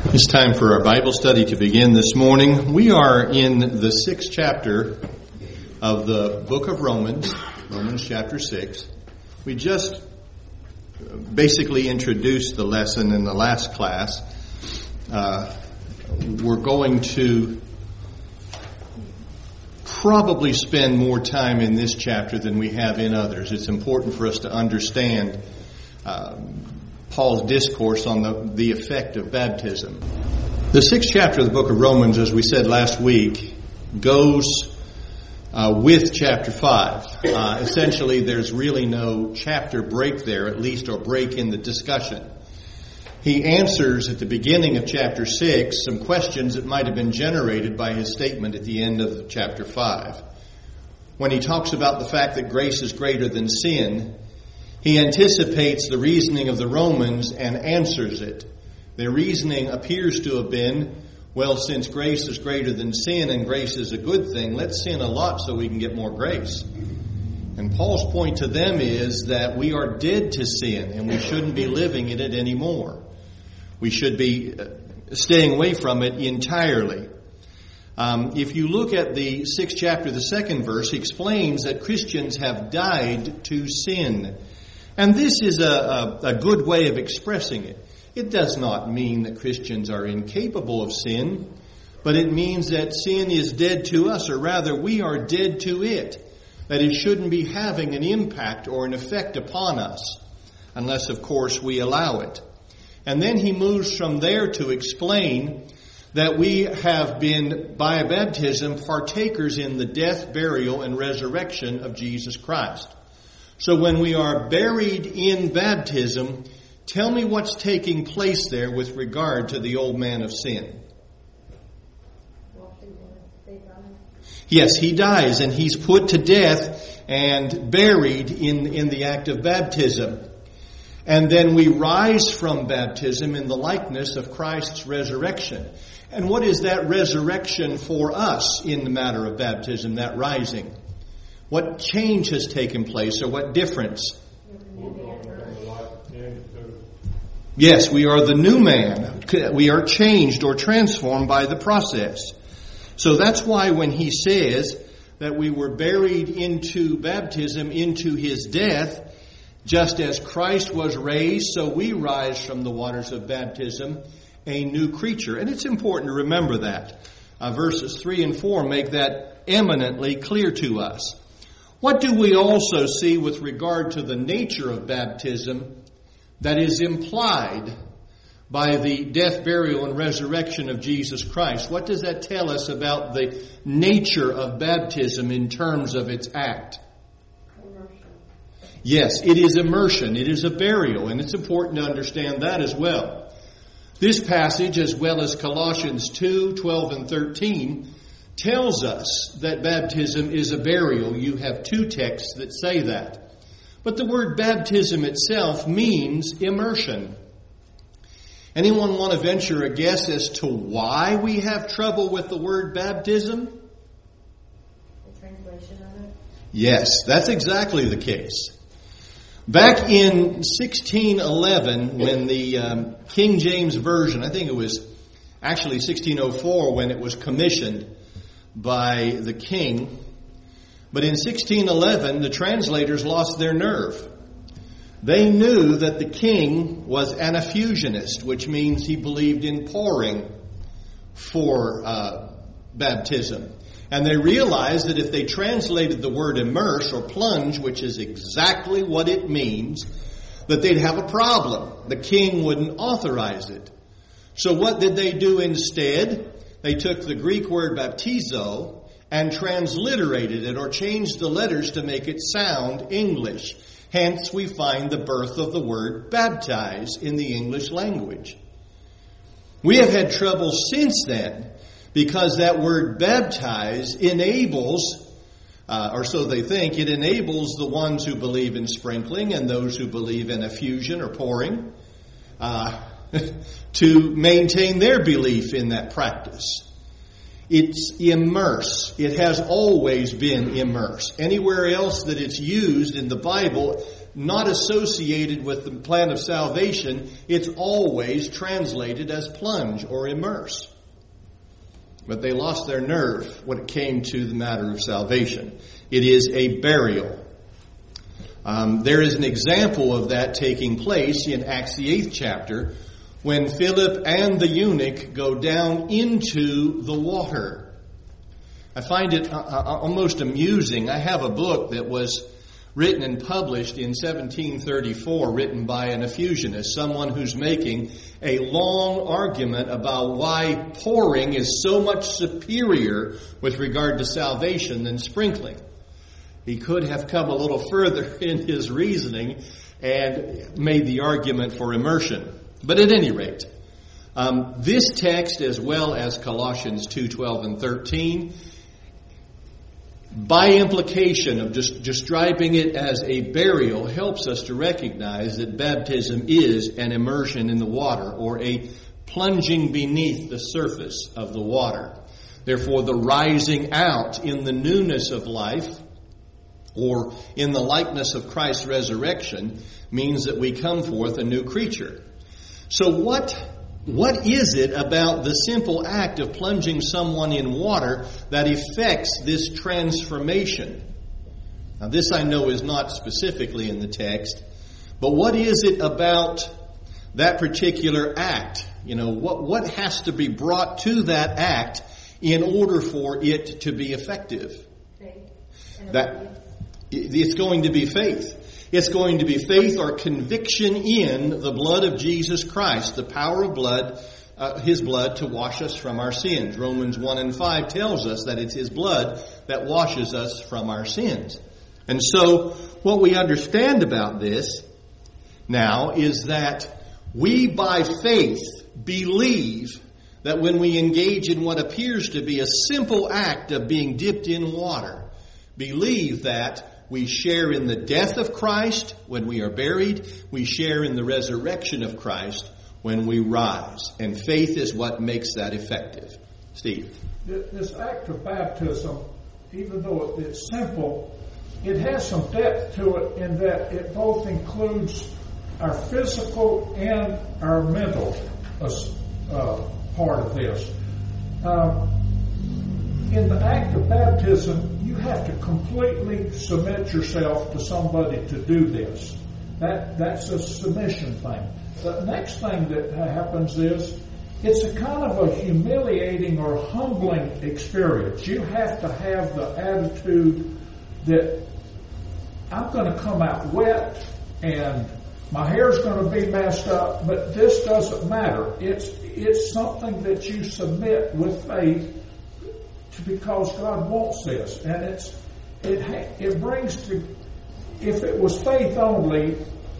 It's time for our Bible study to begin this morning. We are in the 6th chapter of the book of Romans, Romans chapter 6. We just basically introduced the lesson in the last class. We're going to probably spend more time in this chapter than we have in others. It's important for us to understand Paul's discourse on the effect of baptism. The 6th chapter of the book of Romans, as we said last week, goes with chapter 5. Essentially, there's really no chapter break there, at least, or break in the discussion. He answers at the beginning of chapter 6 some questions that might have been generated by his statement at the end of chapter 5. When he talks about the fact that grace is greater than sin, he anticipates the reasoning of the Romans and answers it. Their reasoning appears to have been, well, since grace is greater than sin and grace is a good thing, let's sin a lot so we can get more grace. And Paul's point to them is that we are dead to sin and we shouldn't be living in it anymore. We should be staying away from it entirely. If you look at the 6th chapter, the 2nd verse, he explains that Christians have died to sin. And this is a good way of expressing it. It does not mean that Christians are incapable of sin, but it means that sin is dead to us, or rather we are dead to it. That it shouldn't be having an impact or an effect upon us, unless, of course, we allow it. And then he moves from there to explain that we have been, by baptism, partakers in the death, burial, and resurrection of Jesus Christ. So when we are buried in baptism, tell me what's taking place there with regard to the old man of sin. Yes, he dies and he's put to death and buried in the act of baptism. And then we rise from baptism in the likeness of Christ's resurrection. And what is that resurrection for us in the matter of baptism, that rising? What change has taken place, or what difference? Yes, we are the new man. We are changed or transformed by the process. So that's why when he says that we were buried into baptism, into his death, just as Christ was raised, so we rise from the waters of baptism, a new creature. And it's important to remember that. Verses 3 and 4 make that eminently clear to us. What do we also see with regard to the nature of baptism that is implied by the death, burial, and resurrection of Jesus Christ? What does that tell us about the nature of baptism in terms of its act? Immersion. Yes, it is immersion. It is a burial, and it's important to understand that as well. This passage, as well as Colossians 2, 12, and 13, tells us that baptism is a burial. You have two texts that say that. But the word baptism itself means immersion. Anyone want to venture a guess as to why we have trouble with the word baptism? The translation of it? Yes, that's exactly the case. Back in 1611, when the King James Version, I think it was actually 1604 when it was commissioned by the king. But in 1611, the translators lost their nerve. They knew that the king was an effusionist, which means he believed in pouring for baptism. And they realized that if they translated the word immerse or plunge, which is exactly what it means, that they'd have a problem. The king wouldn't authorize it. So what did they do instead? They took the Greek word baptizo and transliterated it, or changed the letters to make it sound English. Hence, we find the birth of the word baptize in the English language. We have had trouble since then because that word baptize enables, or so they think, it enables the ones who believe in sprinkling and those who believe in effusion or pouring to maintain their belief in that practice. It's immerse. It has always been immerse. Anywhere else that it's used in the Bible, not associated with the plan of salvation, it's always translated as plunge or immerse. But they lost their nerve when it came to the matter of salvation. It is a burial. There is an example of that taking place in Acts the 8th chapter when Philip and the eunuch go down into the water. I find it almost amusing. I have a book that was written and published in 1734, written by an effusionist, someone who's making a long argument about why pouring is so much superior with regard to salvation than sprinkling. He could have come a little further in his reasoning and made the argument for immersion. But at any rate, this text, as well as Colossians 2:12 and 13, by implication of just describing it as a burial, helps us to recognize that baptism is an immersion in the water, or a plunging beneath the surface of the water. Therefore, the rising out in the newness of life, or in the likeness of Christ's resurrection, means that we come forth a new creature. So what is it about the simple act of plunging someone in water that effects this transformation? Now, this I know is not specifically in the text, but what is it about that particular act? You know, what has to be brought to that act in order for it to be effective? Faith. It's going to be faith. It's going to be faith or conviction in the blood of Jesus Christ, the power of blood, His blood to wash us from our sins. Romans 1 and 5 tells us that it's His blood that washes us from our sins. And so what we understand about this now is that we by faith believe that when we engage in what appears to be a simple act of being dipped in water, believe that we share in the death of Christ when we are buried. We share in the resurrection of Christ when we rise. And faith is what makes that effective. Steve. This act of baptism, even though it's simple, it has some depth to it in that it both includes our physical and our mental part of this. In the act of baptism, you have to completely submit yourself to somebody to do this. That's a submission thing. The next thing that happens is it's a kind of a humiliating or humbling experience. You have to have the attitude that I'm going to come out wet and my hair's going to be messed up, but this doesn't matter. It's something that you submit with faith because God wants this, and it brings to. If it was faith only,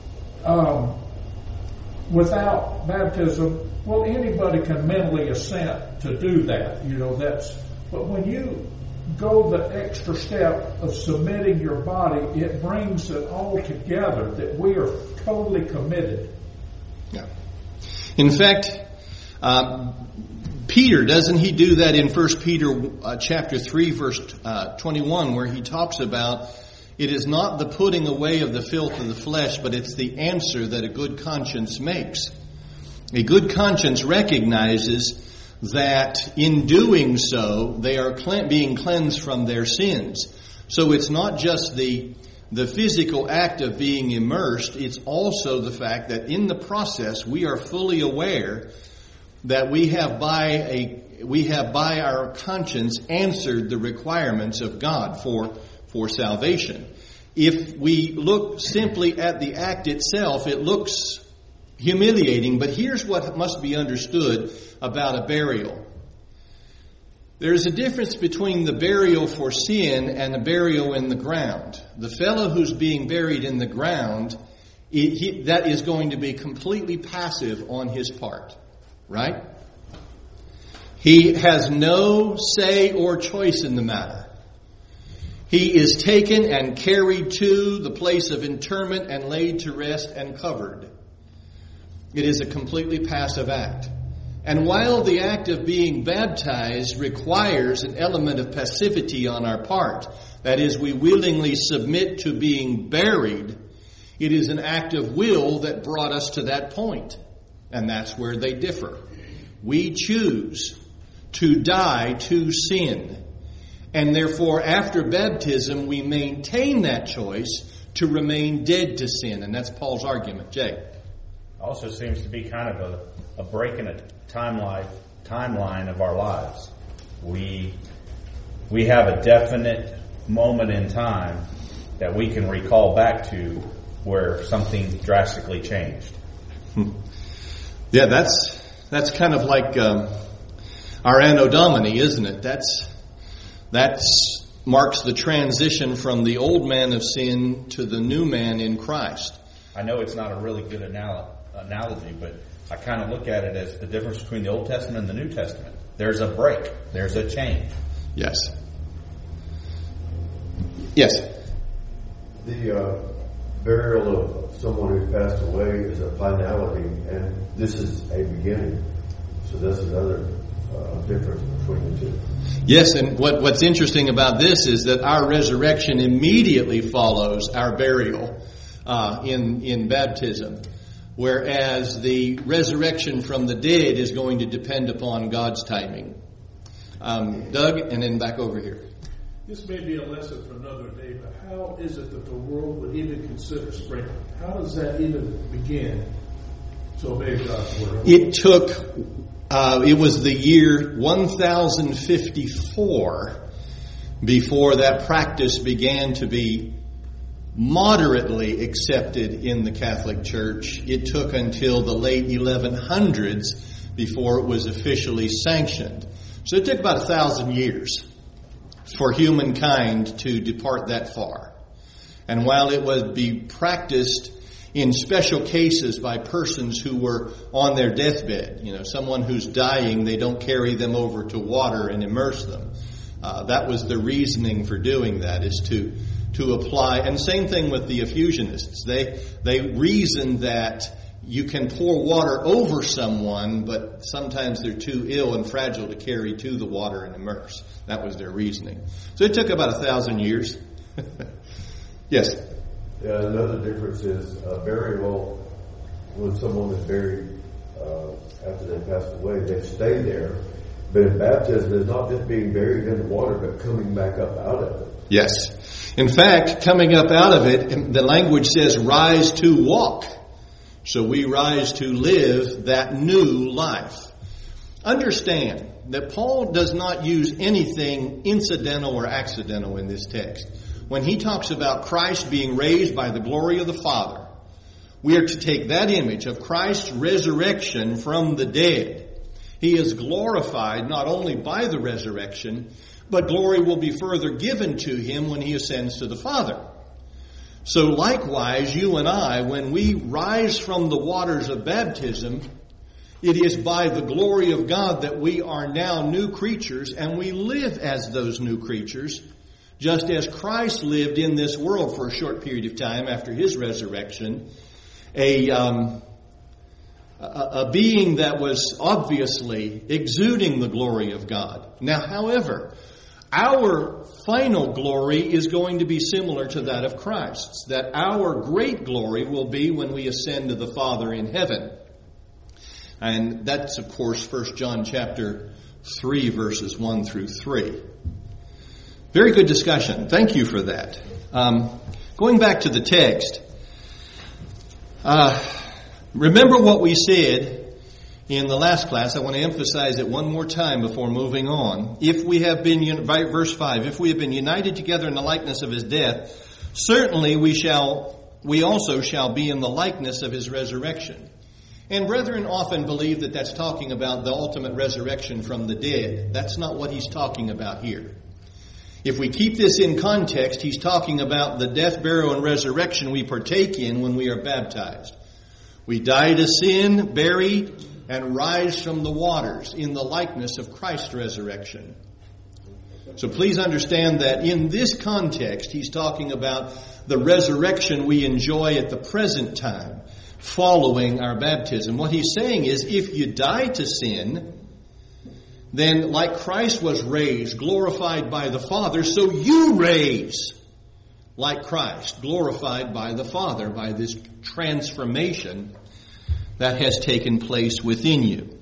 without baptism, well, anybody can mentally assent to do that. You know, but when you go the extra step of submitting your body, it brings it all together that we are totally committed. Yeah. In fact, Peter, doesn't he do that in 1 Peter chapter 3, verse 21, where he talks about it is not the putting away of the filth of the flesh, but it's the answer that a good conscience makes. A good conscience recognizes that in doing so, they are being cleansed from their sins. So it's not just the physical act of being immersed, it's also the fact that in the process we are fully aware that we have by our conscience answered the requirements of God for salvation. If we look simply at the act itself, it looks humiliating, but here's what must be understood about a burial. There's a difference between the burial for sin and the burial in the ground. The fellow who's being buried in the ground, that is going to be completely passive on his part. Right? He has no say or choice in the matter. He is taken and carried to the place of interment and laid to rest and covered. It is a completely passive act. And while the act of being baptized requires an element of passivity on our part, that is, we willingly submit to being buried, It is an act of will that brought us to that point. And that's where they differ. We choose to die to sin. And therefore, after baptism, we maintain that choice to remain dead to sin. And that's Paul's argument. Jay? Also seems to be kind of a break in a timeline of our lives. We have a definite moment in time that we can recall back to where something drastically changed. Yeah, that's kind of like our Anno Domini, isn't it? That marks the transition from the old man of sin to the new man in Christ. I know it's not a really good analogy, but I kind of look at it as the difference between the Old Testament and the New Testament. There's a break. There's a change. Yes. Yes. The burial of someone who's passed away is a finality, and this is a beginning. So that's another difference between the two. Yes, and what's interesting about this is that our resurrection immediately follows our burial in baptism, whereas the resurrection from the dead is going to depend upon God's timing. Doug, and then back over here. This may be a lesson for another day, but how is it that the world would even consider sprinkling? How does that even begin to obey God's word? It was the year 1054 before that practice began to be moderately accepted in the Catholic Church. It took until the late 1100s before it was officially sanctioned. So it took about 1,000 years for humankind to depart that far. And while it would be practiced in special cases by persons who were on their deathbed, someone who's dying, they don't carry them over to water and immerse them. That was the reasoning for doing that, is to apply. And same thing with the effusionists. They reasoned that you can pour water over someone, but sometimes they're too ill and fragile to carry to the water and immerse. That was their reasoning. So it took about 1,000 years. Yes? Yeah, another difference is burial. When someone is buried after they passed away, they stay there. But in baptism, it's not just being buried in the water, but coming back up out of it. Yes. In fact, coming up out of it, the language says rise to walk. So we rise to live that new life. Understand that Paul does not use anything incidental or accidental in this text. When he talks about Christ being raised by the glory of the Father, we are to take that image of Christ's resurrection from the dead. He is glorified not only by the resurrection, but glory will be further given to him when he ascends to the Father. So likewise, you and I, when we rise from the waters of baptism, it is by the glory of God that we are now new creatures, and we live as those new creatures, just as Christ lived in this world for a short period of time after his resurrection, a being that was obviously exuding the glory of God. Now, however, our final glory is going to be similar to that of Christ's, that our great glory will be when we ascend to the Father in heaven. And that's, of course, 1 John chapter 3, verses 1 through 3. Very good discussion. Thank you for that. Going back to the text, remember what we said in the last class. I want to emphasize it one more time before moving on. If we have been, verse 5, if we have been united together in the likeness of his death, certainly we also shall be in the likeness of his resurrection. And brethren often believe that that's talking about the ultimate resurrection from the dead. That's not what he's talking about here. If we keep this in context, he's talking about the death, burial, and resurrection we partake in when we are baptized. We die to sin, buried, and rise from the waters in the likeness of Christ's resurrection. So please understand that in this context, he's talking about the resurrection we enjoy at the present time, following our baptism. What he's saying is, if you die to sin, then like Christ was raised, glorified by the Father, so you raise like Christ, glorified by the Father, by this transformation that has taken place within you.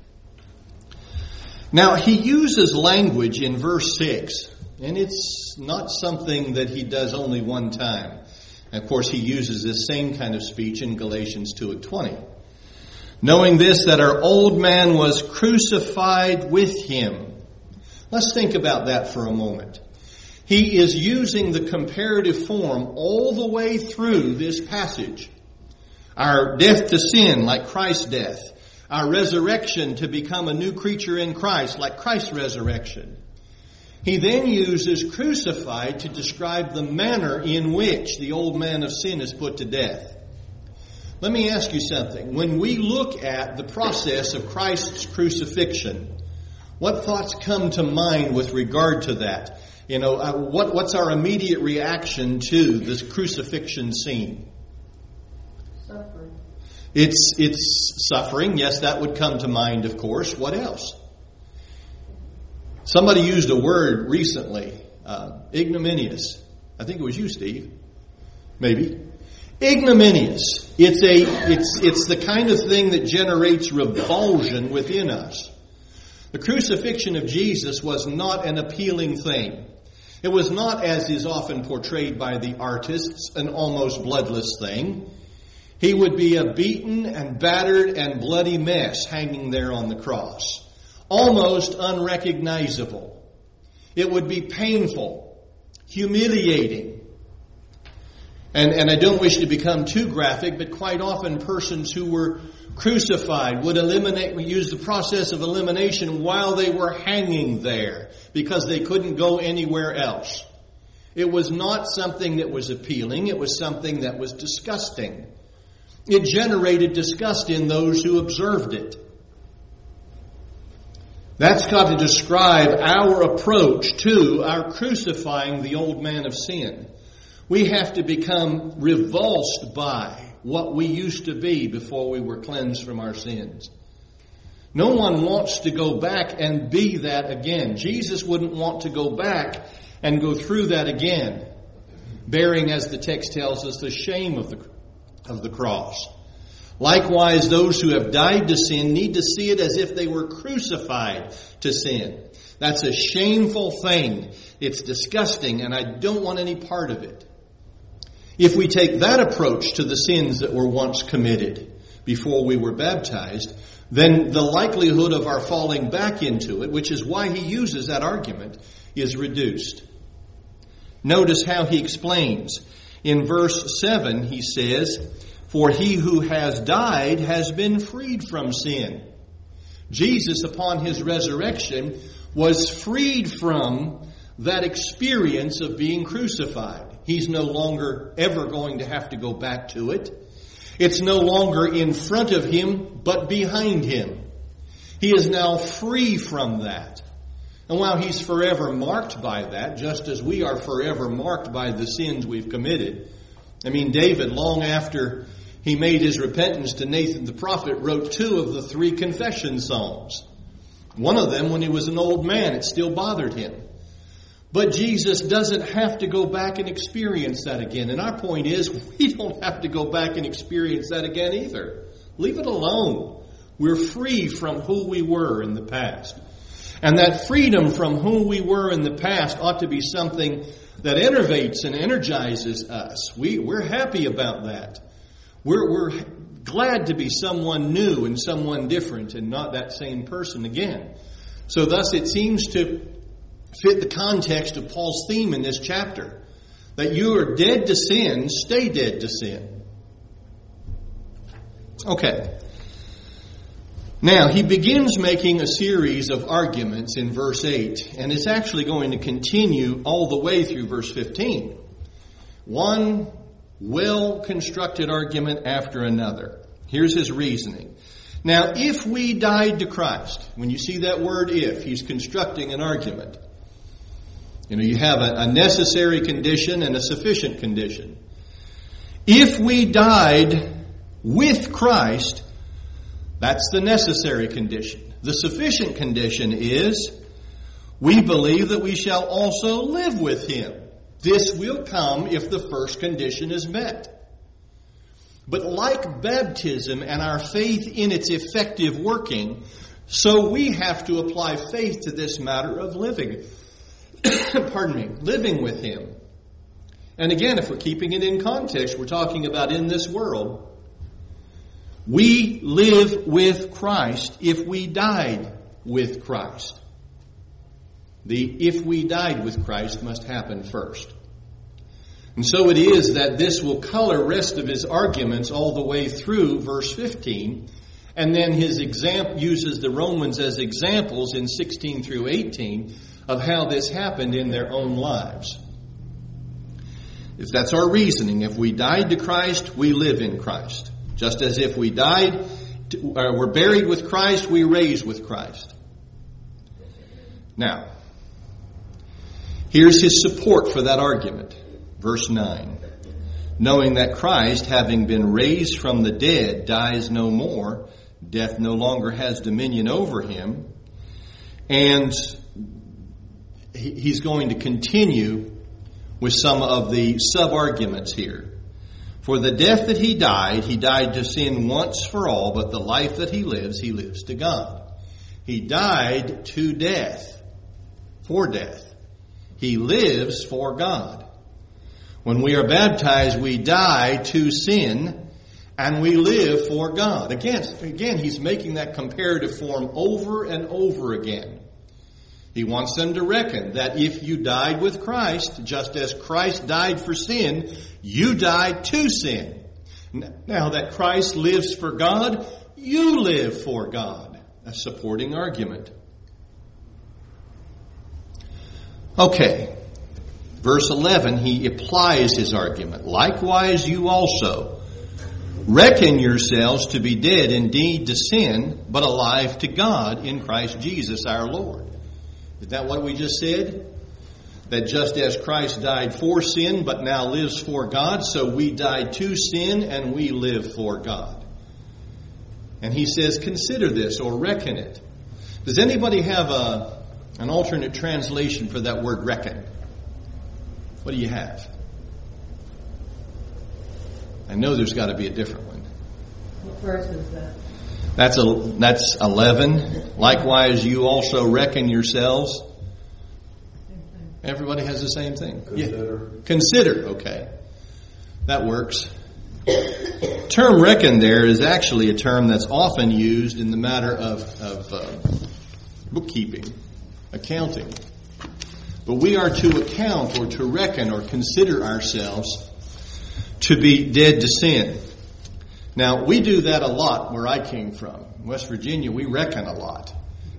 Now, he uses language in verse 6, and it's not something that he does only one time. And of course, he uses this same kind of speech in Galatians 2:20. Knowing this, that our old man was crucified with him. Let's think about that for a moment. He is using the comparative form all the way through this passage. Our death to sin, like Christ's death. Our resurrection to become a new creature in Christ, like Christ's resurrection. He then uses crucified to describe the manner in which the old man of sin is put to death. Let me ask you something. When we look at the process of Christ's crucifixion, what thoughts come to mind with regard to that? What's our immediate reaction to this crucifixion scene? Suffering. It's suffering. Yes, that would come to mind, of course. What else? Somebody used a word recently, ignominious. I think it was you, Steve. Maybe. Ignominious. It's the kind of thing that generates revulsion within us. The crucifixion of Jesus was not an appealing thing. It was not, as is often portrayed by the artists, an almost bloodless thing. He would be a beaten and battered and bloody mess hanging there on the cross. Almost unrecognizable. It would be painful, humiliating. And I don't wish to become too graphic, but quite often persons who were crucified would use the process of elimination while they were hanging there because they couldn't go anywhere else. It was not something that was appealing. It was something that was disgusting. It generated disgust in those who observed it. That's got to describe our approach to our crucifying the old man of sin. We have to become revulsed by what we used to be before we were cleansed from our sins. No one wants to go back and be that again. Jesus wouldn't want to go back and go through that again, bearing, as the text tells us, the shame of the cross. Likewise, those who have died to sin need to see it as if they were crucified to sin. That's a shameful thing. It's disgusting, and I don't want any part of it. If we take that approach to the sins that were once committed before we were baptized, then the likelihood of our falling back into it, which is why he uses that argument, is reduced. Notice how he explains. In verse 7, he says, "For he who has died has been freed from sin." Jesus, upon his resurrection, was freed from that experience of being crucified. He's no longer ever going to have to go back to it. It's no longer in front of him, but behind him. He is now free from that. And while he's forever marked by that, just as we are forever marked by the sins we've committed. I mean, David, long after he made his repentance to Nathan the prophet, wrote 2 of the 3 confession psalms. One of them, when he was an old man, it still bothered him. But Jesus doesn't have to go back and experience that again. And our point is, we don't have to go back and experience that again either. Leave it alone. We're free from who we were in the past. And that freedom from who we were in the past ought to be something that enervates and energizes us. We're happy about that. We're glad to be someone new and someone different and not that same person again. So thus it seems to fit the context of Paul's theme in this chapter. That you are dead to sin, stay dead to sin. Okay. Now, he begins making a series of arguments in verse 8, and it's actually going to continue all the way through verse 15. One well-constructed argument after another. Here's his reasoning. Now, if we died to Christ, when you see that word if, he's constructing an argument. You have a necessary condition and a sufficient condition. If we died with Christ, that's the necessary condition. The sufficient condition is we believe that we shall also live with him. This will come if the first condition is met. But like baptism and our faith in its effective working, so we have to apply faith to this matter of living. Living with Him. And again, if we're keeping it in context, we're talking about in this world. We live with Christ if we died with Christ. The if we died with Christ must happen first. And so it is that this will color rest of his arguments all the way through verse 15. And then his uses the Romans as examples in 16 through 18 of how this happened in their own lives. If that's our reasoning, if we died to Christ, we live in Christ. Just as if we were buried with Christ, we raised with Christ. Now, here's his support for that argument. Verse 9. Knowing that Christ, having been raised from the dead, dies no more, death no longer has dominion over him. And he's going to continue with some of the sub-arguments here. For the death that he died to sin once for all, but the life that he lives to God. He died to death, for death. He lives for God. When we are baptized, we die to sin, and we live for God. Again, he's making that comparative form over and over again. He wants them to reckon that if you died with Christ, just as Christ died for sin, you died to sin. Now that Christ lives for God, you live for God. A supporting argument. Okay. Verse 11, he applies his argument. Likewise, you also reckon yourselves to be dead indeed to sin, but alive to God in Christ Jesus our Lord. Is that what we just said? That just as Christ died for sin, but now lives for God, so we died to sin and we live for God. And he says, consider this or reckon it. Does anybody have an alternate translation for that word reckon? What do you have? I know there's got to be a different one. What verse is that? That's 11. Likewise, you also reckon yourselves. Everybody has the same thing. Consider. Yeah. Consider. Okay. That works. Term reckon there is actually a term that's often used in the matter of bookkeeping, accounting. But we are to account or to reckon or consider ourselves to be dead to sin. Now, we do that a lot where I came from. In West Virginia, we reckon a lot.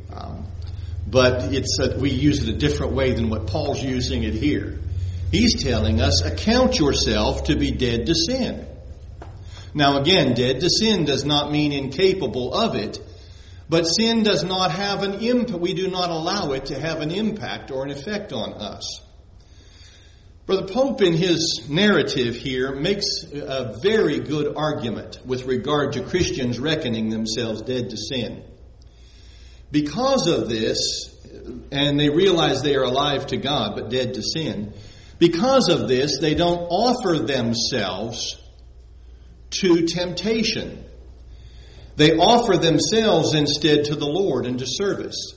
But we use it a different way than what Paul's using it here. He's telling us, account yourself to be dead to sin. Now again, dead to sin does not mean incapable of it, but sin does not have an impact. We do not allow it to have an impact or an effect on us. Brother Pope, in his narrative here, makes a very good argument with regard to Christians reckoning themselves dead to sin. Because of this, and they realize they are alive to God but dead to sin, because of this, they don't offer themselves to temptation. They offer themselves instead to the Lord and to service.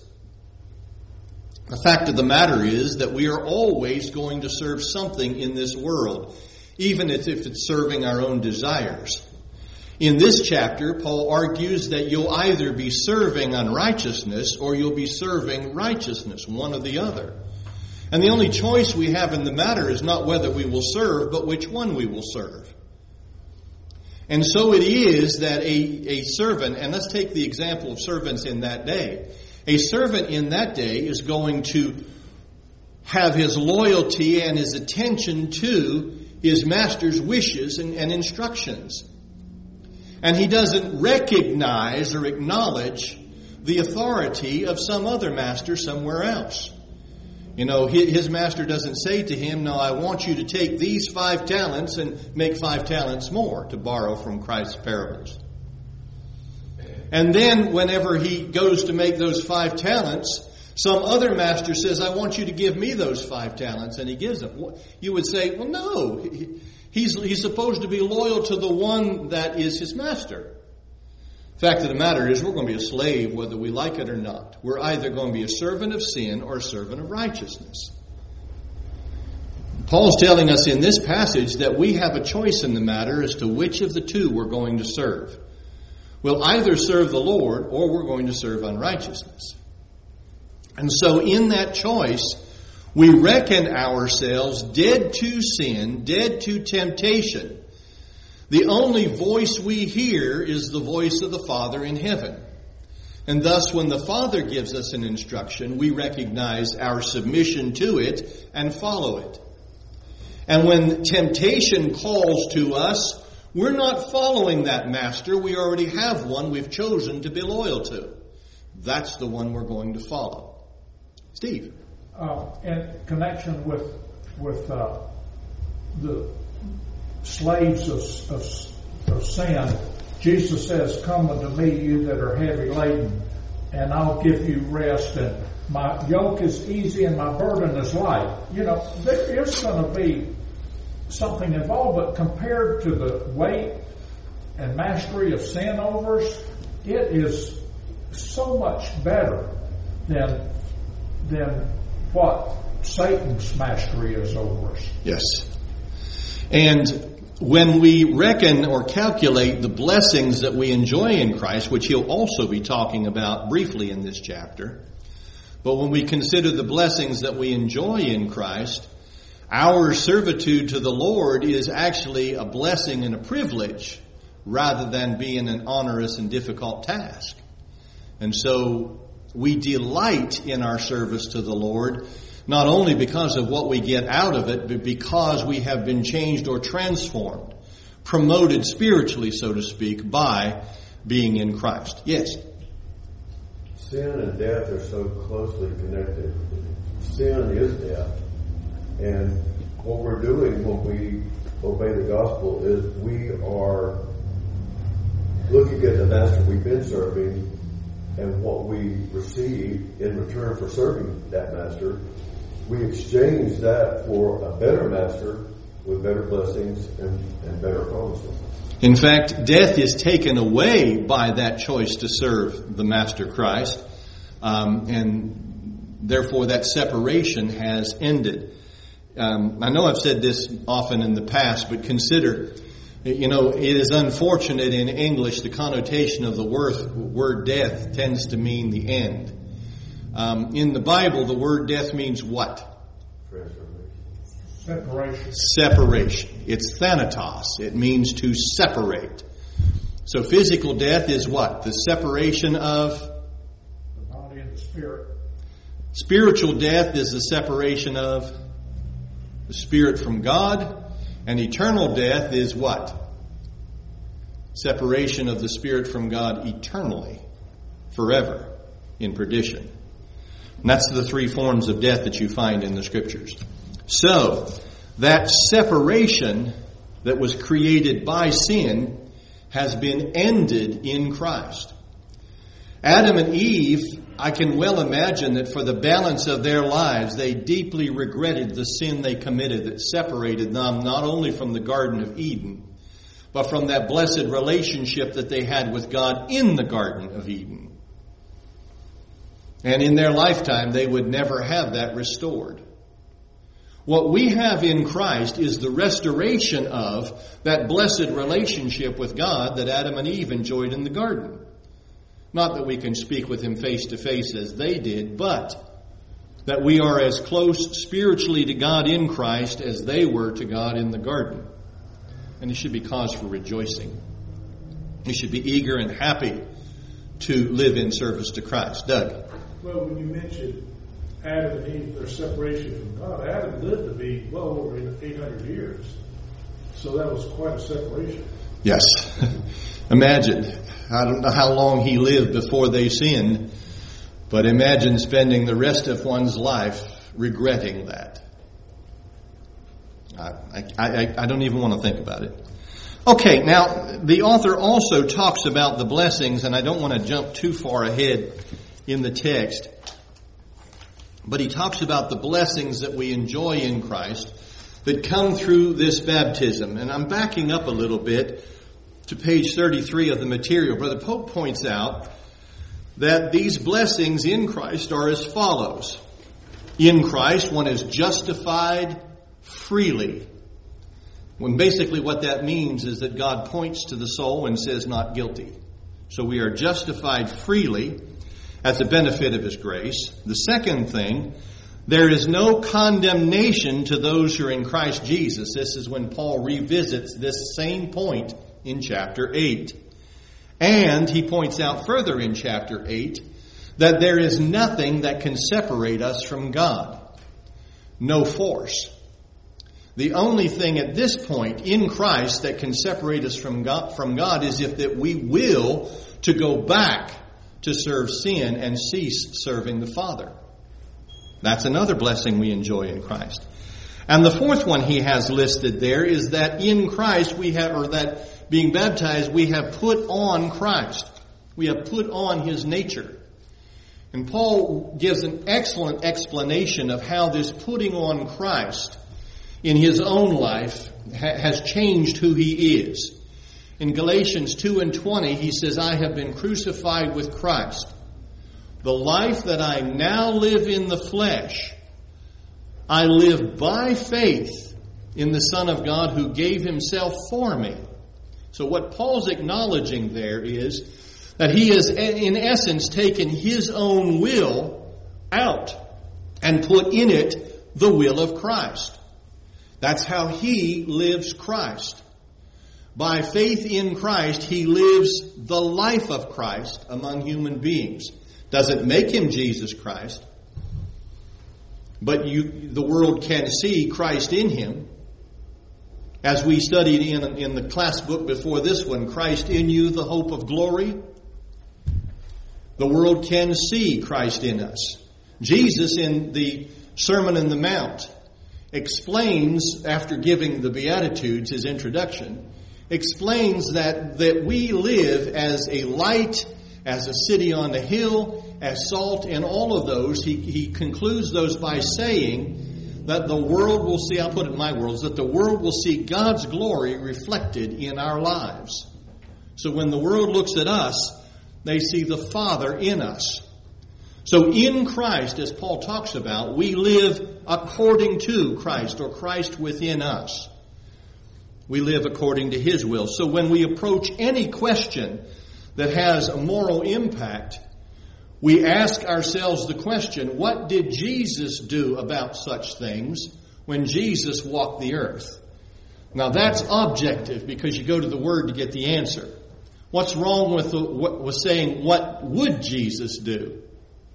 The fact of the matter is that we are always going to serve something in this world, even if it's serving our own desires. In this chapter, Paul argues that you'll either be serving unrighteousness or you'll be serving righteousness, one or the other. And the only choice we have in the matter is not whether we will serve, but which one we will serve. And so it is that a servant, and let's take the example of servants in that day. A servant in that day is going to have his loyalty and his attention to his master's wishes and instructions. And he doesn't recognize or acknowledge the authority of some other master somewhere else. You know, his master doesn't say to him, "No, I want you to take these 5 talents and make 5 talents more," to borrow from Christ's parables. And then whenever he goes to make those 5 talents, Some other master says, I want you to give me those 5 talents, and he gives them. You would say, well, no. He's supposed to be loyal to the one that is his master. Fact of the matter is, we're going to be a slave whether we like it or not. We're either going to be a servant of sin or a servant of righteousness. Paul's telling us in this passage that we have a choice in the matter as to which of the two we're going to serve. We'll either serve the Lord or we're going to serve unrighteousness. And so in that choice, we reckon ourselves dead to sin, dead to temptation. The only voice we hear is the voice of the Father in heaven. And thus, when the Father gives us an instruction, we recognize our submission to it and follow it. And when temptation calls to us, we're not following that master. We already have one we've chosen to be loyal to. That's the one we're going to follow. Steve? In connection with the slaves of sin, Jesus says, come unto me, you that are heavy laden, and I'll give you rest, and my yoke is easy and my burden is light. You know, there is going to be something involved, but compared to the weight and mastery of sin over us, it is so much better than what Satan's mastery is over us. Yes. And when we reckon or calculate the blessings that we enjoy in Christ, which he'll also be talking about briefly in this chapter, but when we consider the blessings that we enjoy in Christ, our servitude to the Lord is actually a blessing and a privilege rather than being an onerous and difficult task. And so we delight in our service to the Lord, not only because of what we get out of it, but because we have been changed or transformed, promoted spiritually, so to speak, by being in Christ. Yes? Sin and death are so closely connected. Sin is death. And what we're doing when we obey the gospel is we are looking at the master we've been serving and what we receive in return for serving that master. We exchange that for a better master with better blessings and better promises. In fact, death is taken away by that choice to serve the Master Christ, and therefore that separation has ended. I know I've said this often in the past, but consider, it is unfortunate in English the connotation of the word death tends to mean the end. In the Bible, the word death means what? Separation. It's thanatos. It means to separate. So physical death is what? The separation of the body and the spirit. Spiritual death is the separation of the spirit from God. And eternal death is what? Separation of the spirit from God eternally, forever, in perdition. And that's the 3 forms of death that you find in the Scriptures. So, that separation that was created by sin has been ended in Christ. Adam and Eve, I can well imagine that for the balance of their lives, they deeply regretted the sin they committed that separated them not only from the Garden of Eden, but from that blessed relationship that they had with God in the Garden of Eden. And in their lifetime, they would never have that restored. What we have in Christ is the restoration of that blessed relationship with God that Adam and Eve enjoyed in the garden. Not that we can speak with Him face to face as they did, but that we are as close spiritually to God in Christ as they were to God in the garden. And it should be cause for rejoicing. You should be eager and happy to live in service to Christ. Doug? Well, when you mentioned Adam and Eve, their separation from God, Adam lived to be well over 800 years. So that was quite a separation. Yes. Imagine. I don't know how long he lived before they sinned, but imagine spending the rest of one's life regretting that. I don't even want to think about it. Okay, now the author also talks about the blessings, and I don't want to jump too far ahead in the text. But he talks about the blessings that we enjoy in Christ that come through this baptism. And I'm backing up a little bit to page 33 of the material. Brother Pope points out that these blessings in Christ are as follows. In Christ, one is justified freely. When basically what that means is that God points to the soul and says not guilty. So we are justified freely at the benefit of His grace. The second thing, there is no condemnation to those who are in Christ Jesus. This is when Paul revisits this same point in chapter 8. And he points out further in chapter 8 that there is nothing that can separate us from God. No force. The only thing at this point in Christ that can separate us from God is if that we will to go back to serve sin and cease serving the Father. That's another blessing we enjoy in Christ. And the fourth one he has listed there is that in Christ we have, or that being baptized, we have put on Christ. We have put on His nature. And Paul gives an excellent explanation of how this putting on Christ in his own life has changed who he is. In Galatians 2:20, he says, I have been crucified with Christ. The life that I now live in the flesh, I live by faith in the Son of God who gave Himself for me. So what Paul's acknowledging there is that he has, in essence, taken his own will out and put in it the will of Christ. That's how he lives Christ. By faith in Christ, he lives the life of Christ among human beings. Doesn't make him Jesus Christ, but the world can see Christ in him. As we studied in the class book before this one, Christ in you, the hope of glory. The world can see Christ in us. Jesus in the Sermon on the Mount explains, after giving the Beatitudes, his introduction, explains that we live as a light, as a city on a hill, as salt, and all of those. He concludes those by saying that the world will see, I'll put it in my words, that the world will see God's glory reflected in our lives. So when the world looks at us, they see the Father in us. So in Christ, as Paul talks about, we live according to Christ, or Christ within us. We live according to His will. So when we approach any question that has a moral impact, we ask ourselves the question, what did Jesus do about such things when Jesus walked the earth? Now that's objective because you go to the Word to get the answer. What's wrong with saying, what would Jesus do?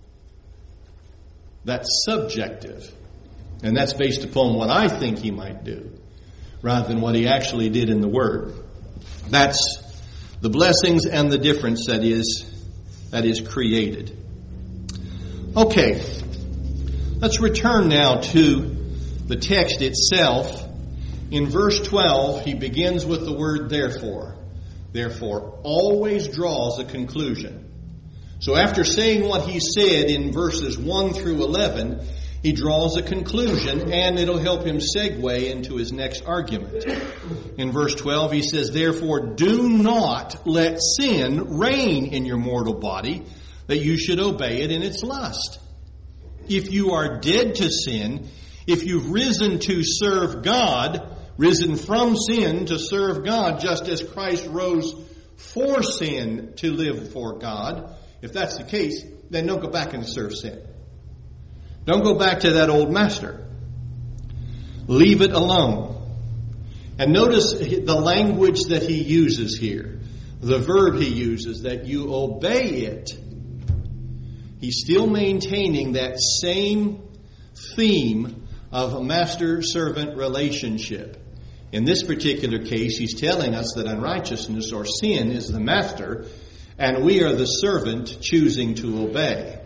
That's subjective. And that's based upon what I think He might do, rather than what He actually did in the Word. That's the blessings and the difference that is created. Okay, let's return now to the text itself. In verse 12, he begins with the word therefore. Therefore, always draws a conclusion. So after saying what he said in verses 1 through 11, he draws a conclusion, and it'll help him segue into his next argument. In verse 12, he says, therefore, do not let sin reign in your mortal body, that you should obey it in its lust. If you are dead to sin, if you've risen to serve God, risen from sin to serve God, just as Christ rose for sin to live for God, if that's the case, then don't go back and serve sin. Don't go back to that old master. Leave it alone. And notice the language that he uses here. The verb he uses, that you obey it. He's still maintaining that same theme of a master-servant relationship. In this particular case, he's telling us that unrighteousness or sin is the master, and we are the servant choosing to obey.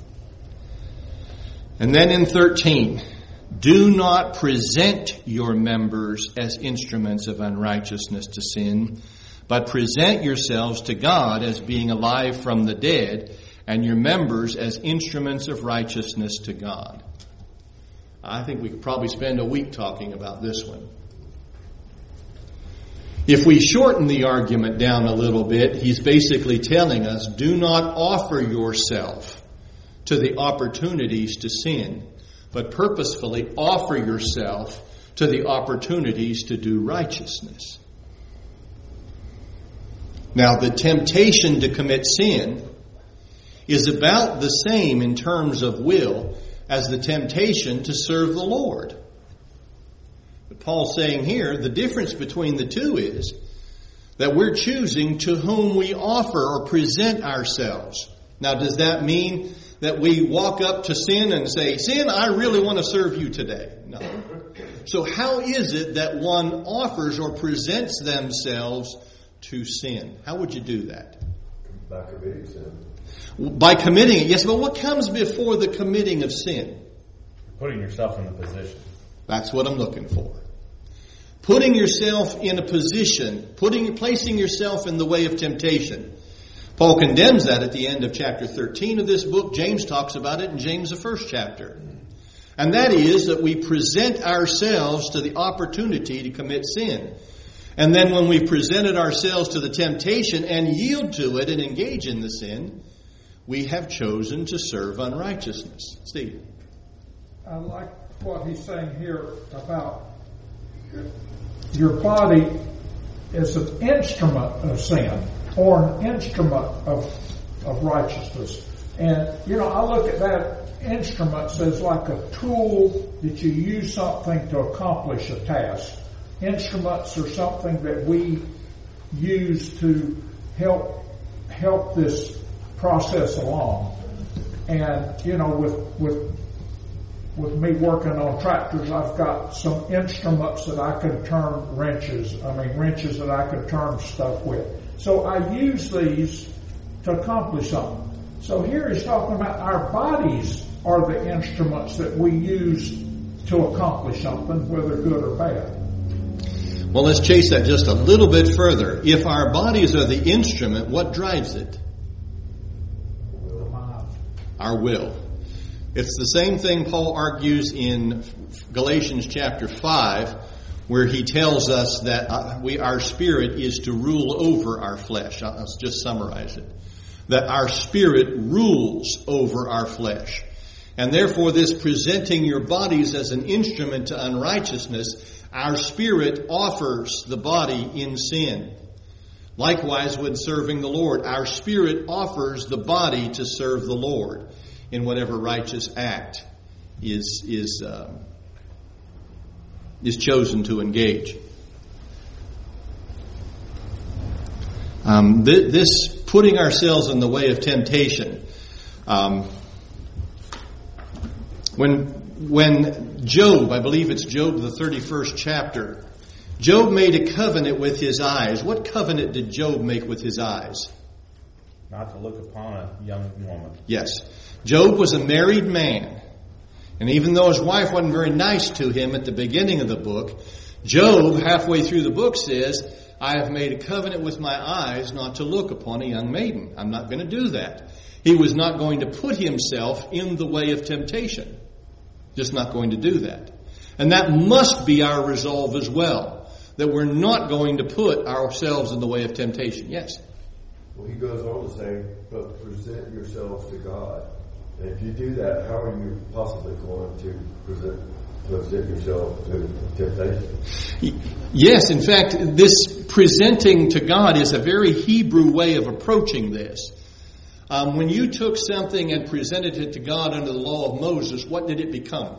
And then in 13, do not present your members as instruments of unrighteousness to sin, but present yourselves to God as being alive from the dead, and your members as instruments of righteousness to God. I think we could probably spend a week talking about this one. If we shorten the argument down a little bit, he's basically telling us, do not offer yourself to the opportunities to sin, but purposefully offer yourself to the opportunities to do righteousness. Now, the temptation to commit sin is about the same in terms of will as the temptation to serve the Lord. But Paul's saying here, the difference between the two is that we're choosing to whom we offer or present ourselves. Now, does that mean that we walk up to sin and say, sin, I really want to serve you today? No. So how is it that one offers or presents themselves to sin? How would you do that? By committing sin. By committing it, yes, but what comes before the committing of sin? Putting yourself in the position. That's what I'm looking for. Putting yourself in a position, placing yourself in the way of temptation. Paul condemns that at the end of chapter 13 of this book. James talks about it in James, the first chapter. And that is that we present ourselves to the opportunity to commit sin. And then when we've presented ourselves to the temptation and yield to it and engage in the sin, we have chosen to serve unrighteousness. Steve. I like what he's saying here about your body is an instrument of sin or an instrument of righteousness. And, I look at that instruments as like a tool that you use something to accomplish a task. Instruments are something that we use to help this process along. And, with me working on tractors, I've got some instruments that I can turn wrenches that I can turn stuff with. So I use these to accomplish something. So here he's talking about our bodies are the instruments that we use to accomplish something, whether good or bad. Well, let's chase that just a little bit further. If our bodies are the instrument, what drives it? Our will. It's the same thing Paul argues in Galatians chapter 5, where he tells us that our spirit is to rule over our flesh. Let's just summarize it. That our spirit rules over our flesh. And therefore, this presenting your bodies as an instrument to unrighteousness, our spirit offers the body in sin. Likewise, when serving the Lord, our spirit offers the body to serve the Lord in whatever righteous act is chosen to engage. This putting ourselves in the way of temptation. When Job, I believe it's Job, the 31st chapter, Job made a covenant with his eyes. What covenant did Job make with his eyes? Not to look upon a young woman. Yes. Job was a married man. And even though his wife wasn't very nice to him at the beginning of the book, Job, halfway through the book, says, I have made a covenant with my eyes not to look upon a young maiden. I'm not going to do that. He was not going to put himself in the way of temptation. Just not going to do that. And that must be our resolve as well, that we're not going to put ourselves in the way of temptation. Yes? Well, he goes on to say, but present yourselves to God. And if you do that, how are you possibly going to present yourself to temptation? Yes, in fact, this presenting to God is a very Hebrew way of approaching this. When you took something and presented it to God under the law of Moses, what did it become?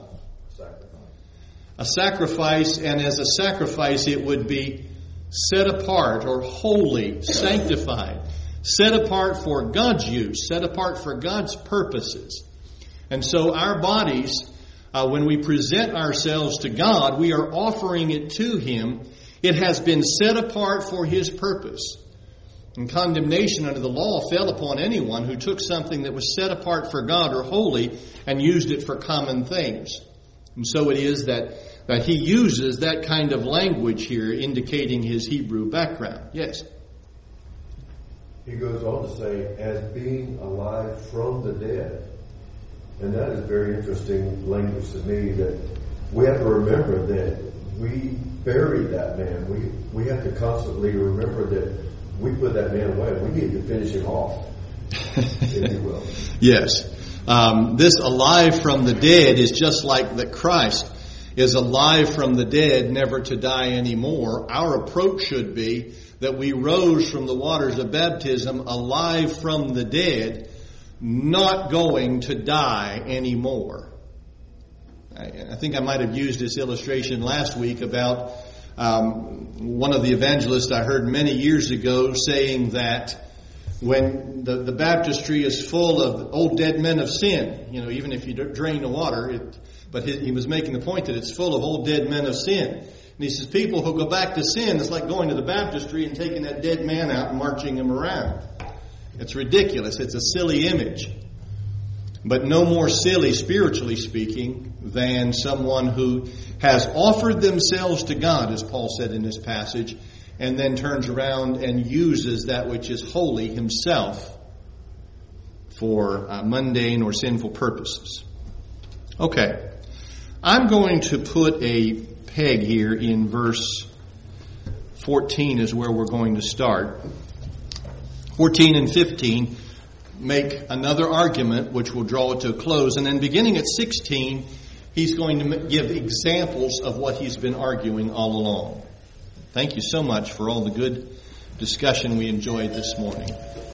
A sacrifice, and as a sacrifice it would be set apart or holy, sanctified, set apart for God's use, set apart for God's purposes. And so our bodies, when we present ourselves to God, we are offering it to Him. It has been set apart for His purpose. And condemnation under the law fell upon anyone who took something that was set apart for God or holy and used it for common things. And so it is that he uses that kind of language here, indicating his Hebrew background. Yes? he goes on to say, as being alive from the dead. And that is very interesting language to me, that we have to remember that we buried that man. We have to constantly remember that we put that man away. We need to finish him off, if you will. Yes. This alive from the dead is just like that Christ is alive from the dead, never to die anymore. Our approach should be that we rose from the waters of baptism alive from the dead, not going to die anymore. I think I might have used this illustration last week about one of the evangelists I heard many years ago saying that when the baptistry is full of old dead men of sin, even if you drain the water, but he was making the point that it's full of old dead men of sin. And he says people who go back to sin, it's like going to the baptistry and taking that dead man out and marching him around. It's ridiculous. It's a silly image. But no more silly, spiritually speaking, than someone who has offered themselves to God, as Paul said in this passage, and then turns around and uses that which is holy himself for mundane or sinful purposes. Okay. I'm going to put a peg here in verse 14 is where we're going to start. 14 and 15 make another argument which will draw it to a close. And then beginning at 16, he's going to give examples of what he's been arguing all along. Thank you so much for all the good discussion we enjoyed this morning.